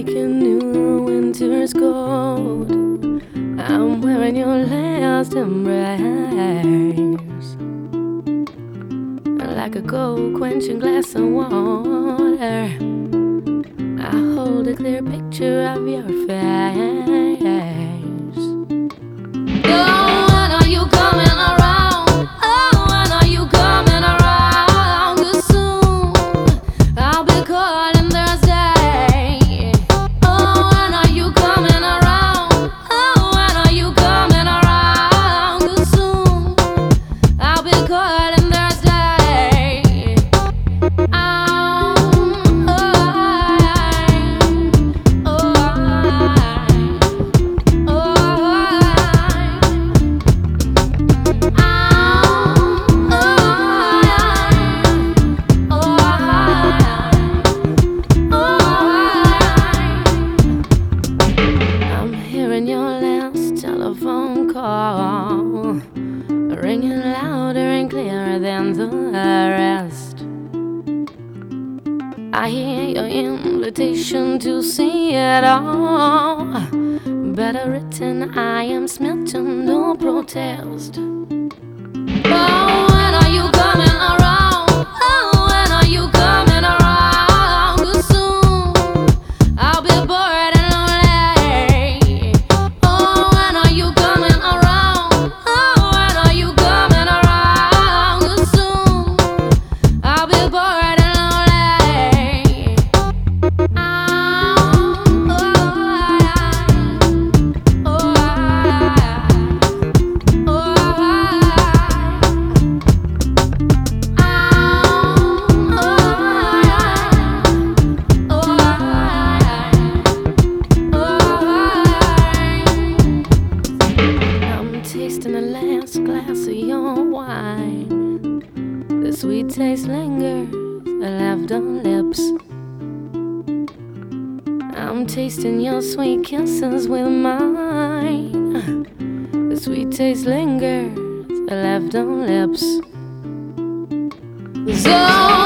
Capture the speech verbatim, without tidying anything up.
breaking new winter's cold. I'm wearing your last embrace, like a cold quenching glass of water. I hold a clear picture of your face. Oh, when are you coming around? Oh, when are you coming around? 'Cause soon I'll be calling Thursday. Oh, when are you coming around? Oh, when are you coming around? 'Cause soon I'll be calling Thursday. Oh, telephone call, ringing louder and clearer than the rest. I hear your invitation to see it all. Better written, I am smitten, no protest. Oh, when are you coming around? Oh, when are you coming around? 'Cause soon I'll be bored and lonely. Oh, when are you coming around? Oh, when are you coming around? 'Cause soon I'll be bored and lonely. Oh, oh, oh, oh, tasting the last glass of your wine. The sweet taste lingers, left on lips. I'm tasting your sweet kisses with mine. The sweet taste lingers, left on lips. So